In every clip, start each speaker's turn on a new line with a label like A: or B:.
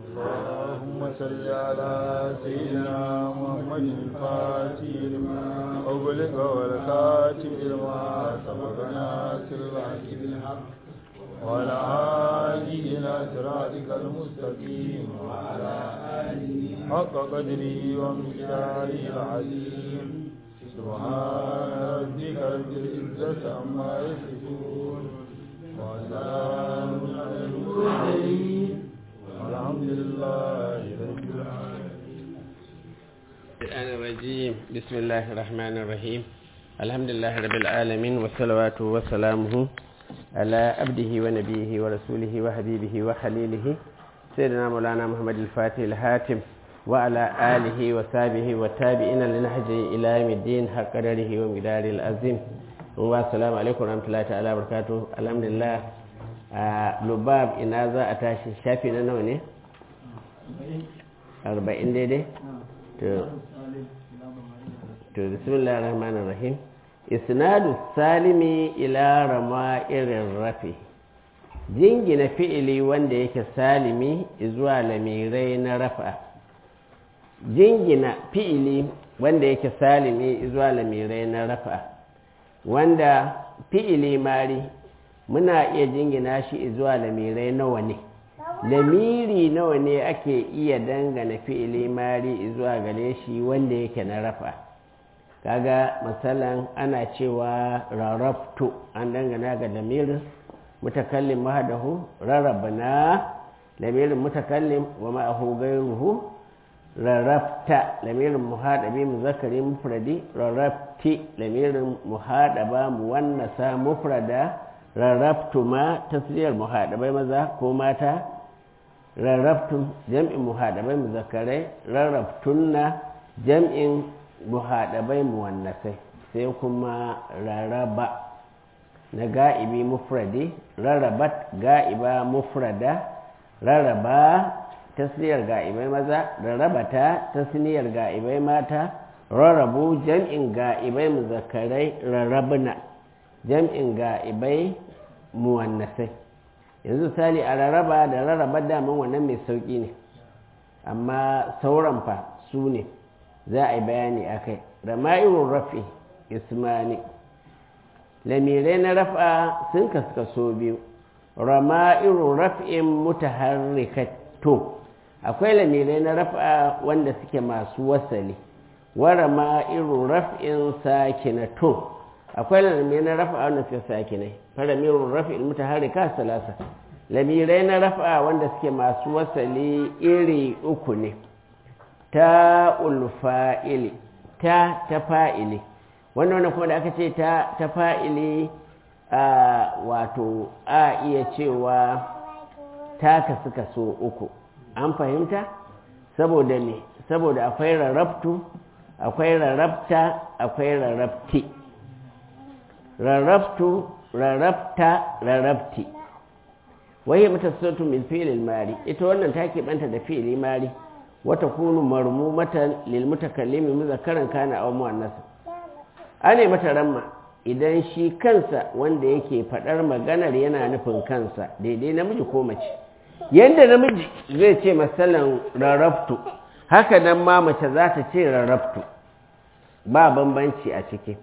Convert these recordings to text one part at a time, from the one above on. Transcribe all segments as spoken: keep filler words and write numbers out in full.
A: اللهم صل على سيدنا محمد الفاتح لما أغلق والخاتم لما سبق ناصر الحق بالحق وعلى آله إلى صراطك المستقيم وعلى آله حق قدره ومقداره العظيم سبحان ربك رب العزة عما يصفون وسلام على المرسلين والحمد لله رب العالمين.
B: الشيطان الرجيم. بسم الله الرحمن الرحيم. الحمد لله رب العالمين والصلوات وسلامه على عبده ونبيه ورسوله وحبيبه وخليله سيدنا مولانا محمد الفاتح الهاتم وعلى آله وصحبه والتابعين لنهجه إلى يوم الدين حق قدره ومقداره العظيم. والسلام عليكم ورحمة الله تعالى وبركاته. الحمد لله. لباب إن هذا أتاشي شافي نوني أربعين ديدي بسم الله الرحمن الرحيم. isnadu salimi ila rama'irin rafi, jingina fi'ili wanda yake salimi zuwa lamirai na rafa. Jingina fi'ili wanda yake salimi zuwa lamirai na rafa, wanda fi'ili mari muna iya jingina shi zuwa lamirai nawa ne, lamiri nawa ne ake iya dangana fi'ili mari zuwa gare shi wanda yake na rafa. Kaga masalan ana cewa rarrabtu an dangana ga lamirin mutakallim mahadahu, rarrabna lamirin mutakallim wa ma'ahu gairuhu, rarrabta lamirin muhadabi muzakkari mufradi, rarrabti lamirin muhadaba muwannasa mufrada, rarrabtuma tasriyar muhadabai maza ko mata, rarrabtum jam'in muhadabai muzakkarai, rarrabtunna jam'in muhaɗabai muwannasai. Sai kuma raraba na ga'ibi mufradi, rarabat ga'iba mufrada, raraba tasniyar ga'ibai maza, rarabata tasniyar ga'ibai mata, rarabu jam'in ga'ibai muzakkarai, rarabna jam'in ga'ibai muwannasai. Yanzu sali a raraba da raraba daman wannan mai sauƙi ne, amma sauran fa su ne za a yi bayani a kai. Rama'irun rafi ismani, lamirai na rafa sun kaskaso biyu. Rama'irun raf'in mutaharrikato, akwai lamirai na rafa wanda suke masu wasali, wa rama'irun raf'in sakinato, akwai lamirai na rafa wanda suke sakinai. Faramirun raf'in mutaharrika salasa, lamirai na rafa wanda suke masu wasali iri uku ne. ta ulfa'ili, ta ta fa'ili, wannan wannan kuma da aka ce ta ta fa'ili a wato a iya cewa ta kasu kaso uku. An fahimta? Saboda ne, saboda akwai rarrabtu, akwai rarrabta, akwai rarrabti. Rarrabtu, rarrabta, rarrabti. Wai mutasassatu min fi'il mari, ita wannan ta keɓanta da fi'ili mari. wata kunu marmumatan lil mutakallimi muzakkaran kana aw muannasa, ane mata ramma idan shi kansa wanda yake fadar maganar yana nufin kansa daidai namiji ko mace. Yanda namiji zai ce masalan rarabtu, haka nan ma mace za ta ce rarabtu, ba bambanci a ciki.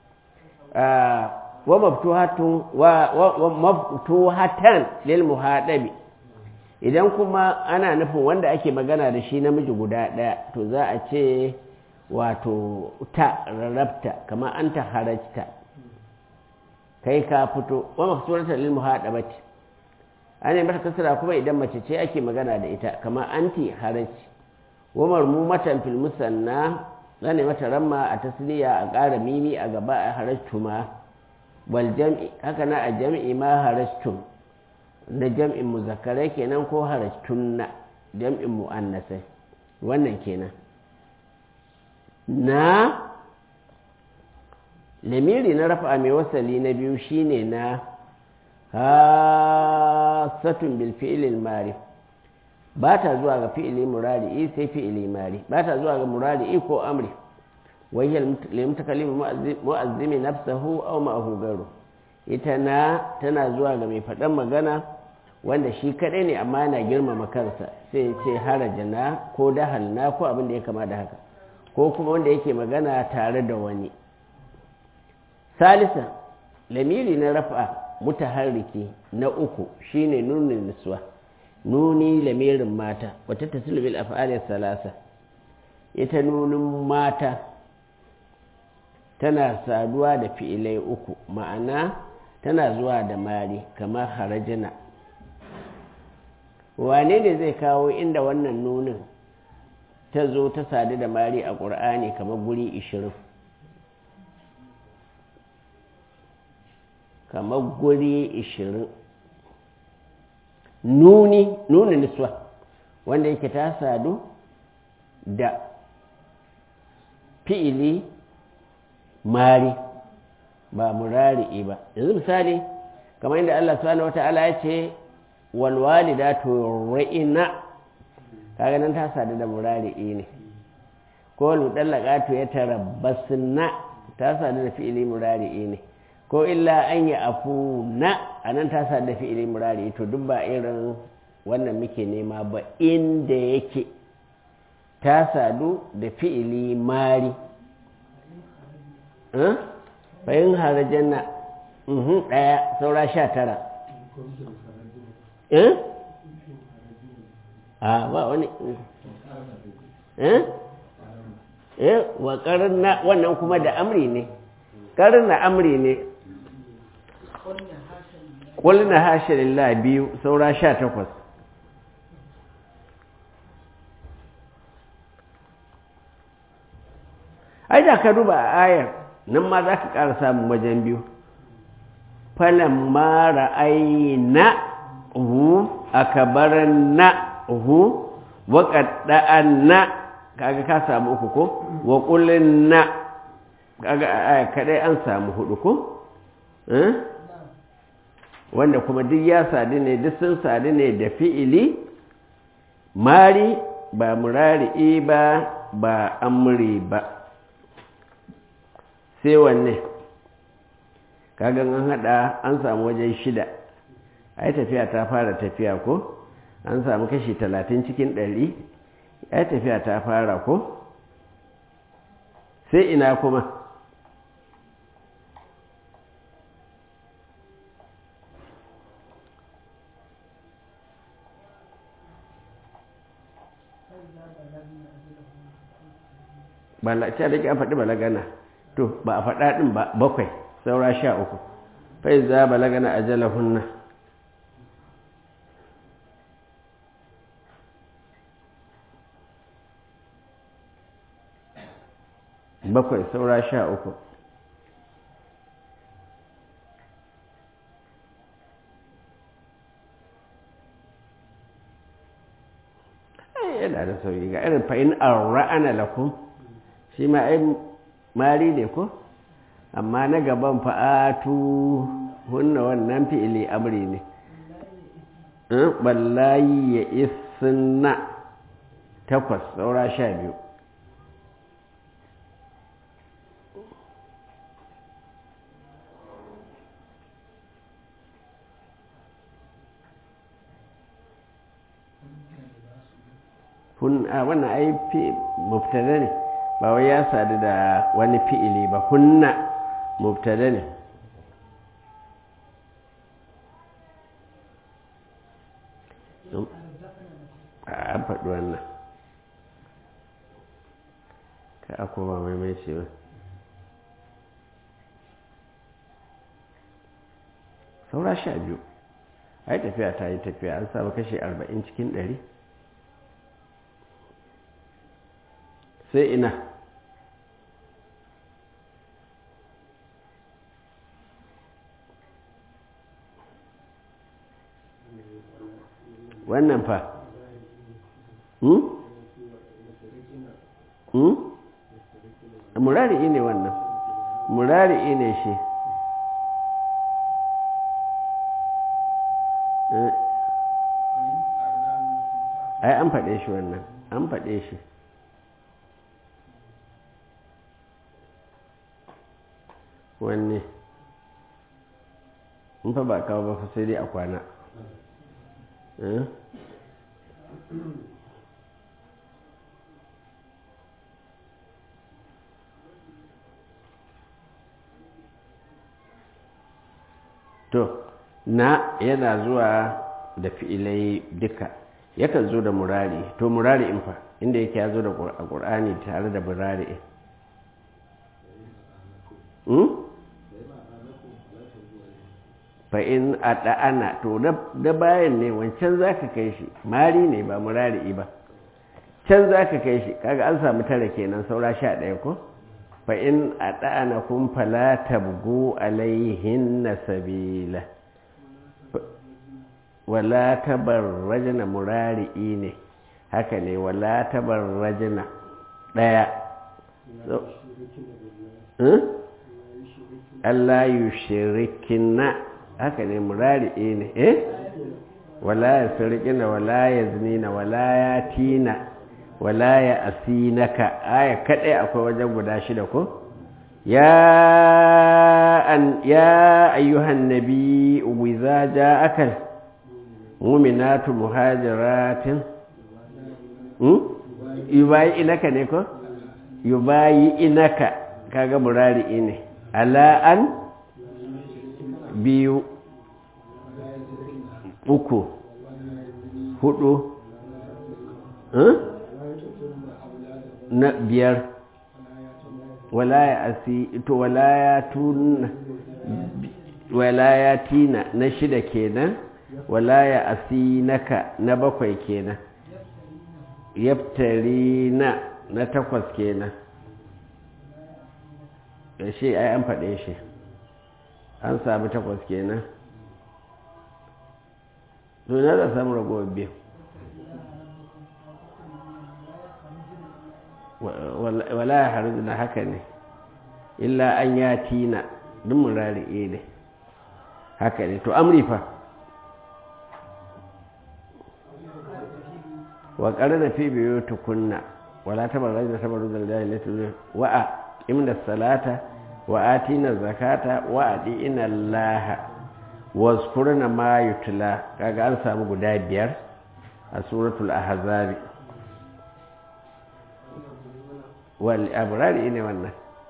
B: wa maftuhatun wa maftuhatan lil muhadabi, idan kuma ana nufin wanda ake magana da shi namiji guda ɗaya to za a ce wato ta rarrabta, kamar an ta harajta, kai ka fito. wa mafsuratan lil muhadabati, an yi mata kasara kuma idan mace ce ake magana da ita, kamar anti harajti. wa marmumatan fil musanna, zan yi mata ramma a tasliya a ƙara mimi a gaba a harajtuma. wal jam'i, haka na a jam'i ma harajtum, da jam'in muzakkarai kenan, ko harajtunna jam'in mu'annasai. Wannan kenan. Na lamiri na rafa mai wasali na biyu shine na hasatun bil fi'il mari, ba ta zuwa ga fi'ili murari sai fi'ili mari, ba ta zuwa ga murari ko amri. wayyal limutakallim mu'azzimi nafsahu aw ma'ahu garu, ita na tana zuwa ga mai faɗan magana wanda shi kaɗai ne amma yana girmama kansa sai ya ce harajana ko dahalna ko abin da ya kama da haka ko kuma wanda yake magana tare da wani. salisa lamiri na rafa mutaharriki na uku shine nunin niswa nuni lamirin mata wata tasilu bil af'ali salasa ita nunin mata tana saduwa da fi'ilai uku ma'ana tana zuwa da mari kamar harajina. wane ne zai kawo inda wannan nunin ta zo ta sadu da mari a ƙur'ani kamar guri ishirin kamar guri ishirin nuni nuni niswa wanda yake ta sadu da fi'ili mari ba murari'i ba. yanzu misali kamar inda Allah subhanahu wata'ala ya ce walwalidatu ra'ina kaga nan ta sadu da murari'i ne ko ludallaqatu ya tarabbasna ta sadu da fi'ili murari'i ne ko illa an yi afu na a nan ta sa da fi'ili murari to duk ba irin wannan muke nema ba inda yake ta sadu da fi'ili mari bayan harajen na ɗaya saura sha tara a ba wani eh wa ƙarna wannan kuma da amri ne ƙarna amri ne ƙulna hashe lillah biyu saura sha takwas ai da ka duba a ayar nan ma za ka ƙara samun wajen biyu falon mara aina hu aka baran na hu waƙaɗa'an na kaga ka samu uku ko wa ƙulin na kaga aya kaɗai an samu hudu ko wanda kuma duk ya sadu ne duk sun sadu ne da fi'ili mari ba murari'i ba ba amri ba. sai wanne kagan an hada an samu wajen shida ai tafiya ta fara tafiya ko an samu kashi talatin cikin ɗari ai tafiya ta fara ko sai ina kuma ba la ce da ke an faɗi balagana to ba a faɗa ɗin ba bakwai saura sha uku fai za balagana a jalahunna bakwai saura sha uku yana da sauyi ga irin fa'in arra'ana lakum shi ma ai mari ne ko amma na gaban fa'atu hunna wannan fi'ili amri ne wallahi ya isna takwas saura sha biyu wannan ai mubtada ne ba wai ya sadu da wani fi'ili ba hunna mubtada ne an faɗi wannan ka akoma mai mai ce ba saura sha biyu ai tafiya ta yi tafiya an samu kashe arba'in cikin ɗari sai ina wannan fa hmm? hmm? murari'i ne wannan murari'i ne shi ai an faɗe shi wannan an faɗe shi wanne in fa ba kawo ba fa sai dai a kwana to na yana zuwa da fi'ilai duka, yakan zo da murari. To murari in fa inda yake ya zo da ƙur'ani tare da murari in fa in a ɗa'ana, to da bayan ne wancan za ka kai shi mari ne ba murari ba, can za ka kai shi, kaga an samu tara kenan, saura sha ɗaya ko. fa in a ɗa'ana kun fala tabgu alaihin na sabila, wala tabarrajna murari'i ne, haka ne, wala tabarrajna ɗaya. Allah yushirikina, haka ne, murari'i ne, eh wala yasrikina wala yaznina wala yatina wala ya asinaka, aya kadai akwai wajen guda shida ko. ya an ya ayyuhan nabi idza ja'aka mu'minatu muhajiratin hmm yubayi inaka ne ko, yubayi inaka, kaga murari ne, ala an biyu uku hudu na biyar, wala ya asi to wala ya tuna wala ya tina na shida kenan, wala ya asi naka na bakwai kenan, yaftari na na takwas kenan. shi ai an faɗe shi, an sami takwas kenan. to na da samu ragowar biyu, wala ya haru na haka ne, illa an ya tina duk murari ne, haka ne. to amri fa wa ƙarna fi biyu tukunna wala tabarraj da tabarruz al-jahiliyyah wa imna salata wa atina zakata wa adina Allah wazkurna ma yutla, kaga an samu guda biyar a suratul ahzab. wal abrari ne wannan,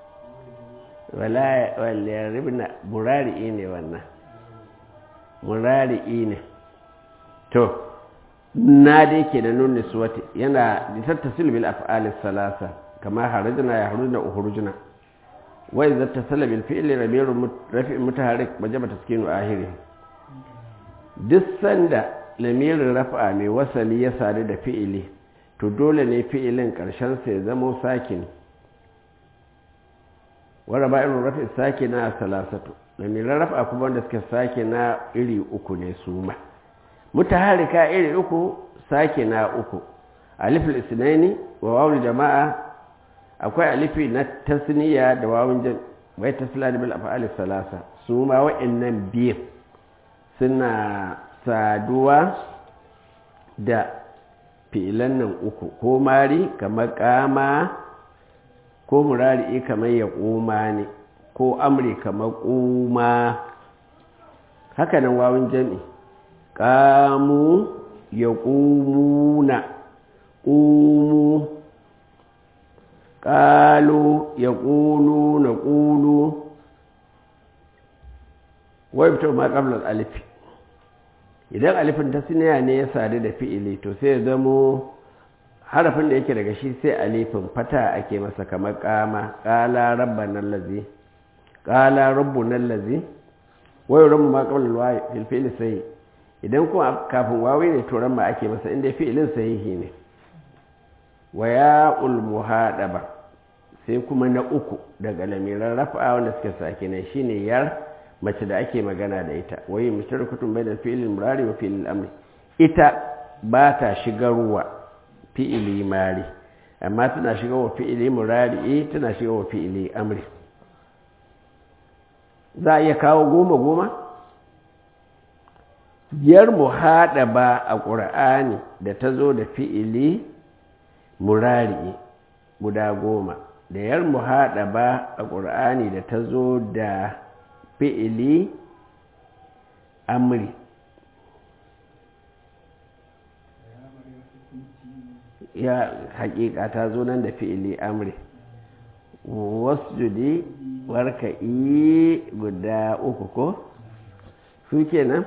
B: wala wal yaribna burari ne wannan, murari ne. to na dai ke da nun niswati yana tattasil bil af'al salasa kama harajna ya harujna ukhrujna, wa idza tasalla bil fi'li ramir rafi mutaharrik wajaba taskinu ahiri. duk sanda lamirin raf'a mai wasali ya sadu da fi'ili, to dole ne fi'ilin karshen sa ya zama sakin. wa raba'ir rafi sakina salasatu, lamirin raf'a kuma wanda suke sakina iri uku ne su ma. mutaharrika iri uku, sakina uku, alif al-isnaini wa wawul jama'a, akwai alifi na tasniya da wawun jam bai tasla bil af'al salasa, su ma wa'annan biyu suna saduwa da fi'ilan nan uku, ko mari kamar kama, ko murari kamar ya koma ne, ko amri kamar kuma. haka nan wawun jami, kamu ya kumuna, ƙumu, ƙalo ya ƙulu na ƙulu, wai fito ma ƙablar alifi. idan alifin ta siniya ne ya sadu da fi'ili, to sai ya zamo harafin da yake daga shi sai alifin fata ake masa, kamar ƙama, ƙala rabban nan lazi, ƙala rabbu nan lazi, wai rabu ma ƙablar waye filfili sai. idan kuma kafin wawi ne, to ran ma ake masa inda fi'ilin sahihi ne. wa ya'ul muhadaba, sai kuma na uku daga lamiran rafa wanda suka sake ne, shine yar mace da ake magana da ita. wayi mushtarakatun bainal fi'il murari wa fi'il amri, ita ba ta shigarwa fi'ili mari, amma tana shigarwa fi'ili murari, tana shigarwa fi'ili amri. za a iya kawo goma goma. yar muhadaba a ƙur'ani da ta zo da fi'ili murari guda goma, da yar muhadaba a ƙur'ani da ta zo da fi'ili amri ya haƙiƙa ta zo nan da fi'ili amri wasjudi warka'i guda uku ko su kenan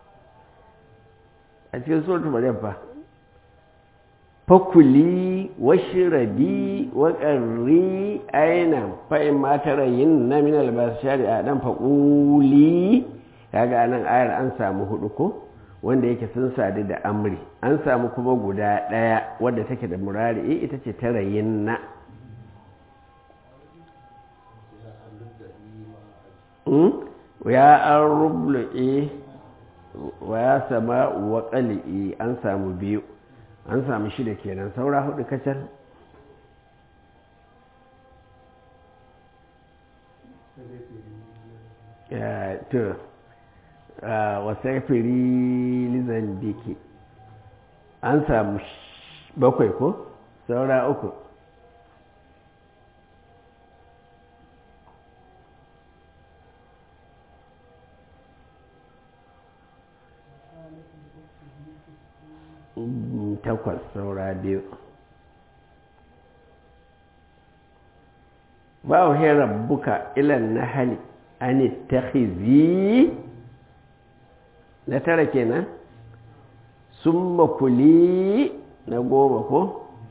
B: a cikin suratul maryam fa fakuli washrabi wa qarri aina fa in ma tarayin na min albashari a dan faquli kaga anan ayar an samu hudu ko wanda yake sun sadu da amri an samu kuma guda daya wadda take da murari ita ce tarayin na ya an rublu'i wa ya sama wa qali'i an samu biyu an samu shida kenan saura hudu kacal ya to wasafiri lizandiki an samu bakwai ko saura uku takwas saura biyu ba a hera buka ilan na hali an takhizi na tara kenan sun makuli na goma ko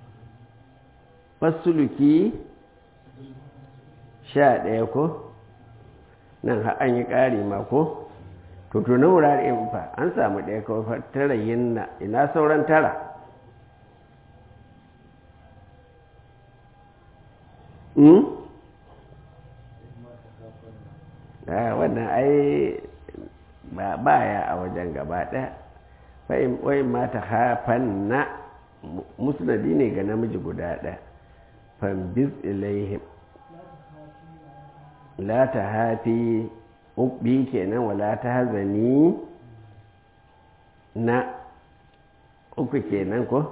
B: fasuluki sha ɗaya ko nan an yi ƙari ma ko to to na wurare fa an samu ɗaya kawai tara yin na ina sauran tara hmm? ah, wannan ai ba baya a wajen gaba ɗaya fa'in wai mata hafan na musnadi ne ga namiji guda ɗaya fambiz ilaihim la ta hafi bi kenan wala ta hazani na uku kenan ko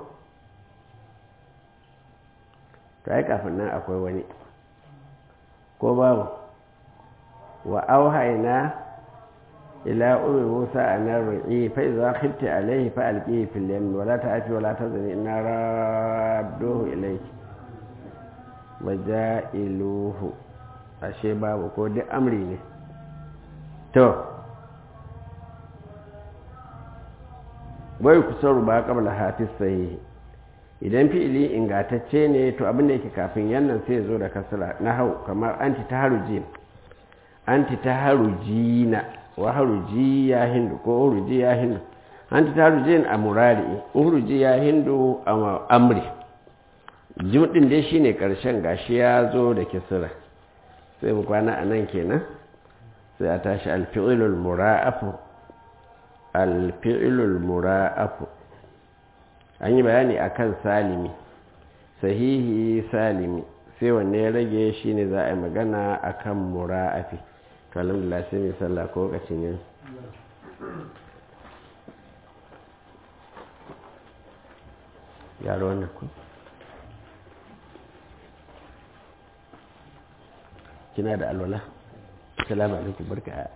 B: ta yi kafin nan akwai wani ko babu wa auhaina ila umi musa a nan ru'i fa iza khifti alaihi fa alqihi fil yam wala ta'fi wala tazani inna radduhu ilayki wa ja'iluhu ashe babu ko duk amri ne to bai kusaru ba kabla hafiz sahihi idan fi'ili ingatacce ne to abin da yake kafin yannan sai ya zo da kasra na hau kamar anti taharujin anti taharujina wa haruji ya hindu ko huruji ya hindu anti taharujin a murari huruji ya hindu a amri jimdin dai shine karshen gashi ya zo da kisra sai mu kwana anan kenan sai a tashi alfi'ilul mura'afu alfi'ilul mura'afu an yi bayani akan salimi sahihi salimi sai wanne ya rage shi ne za a yi magana akan mura'afi to alhamdulillah sai mai sallah ko lokacin yin yaro wannan ku kina da alwala. Assalamu alaikum barka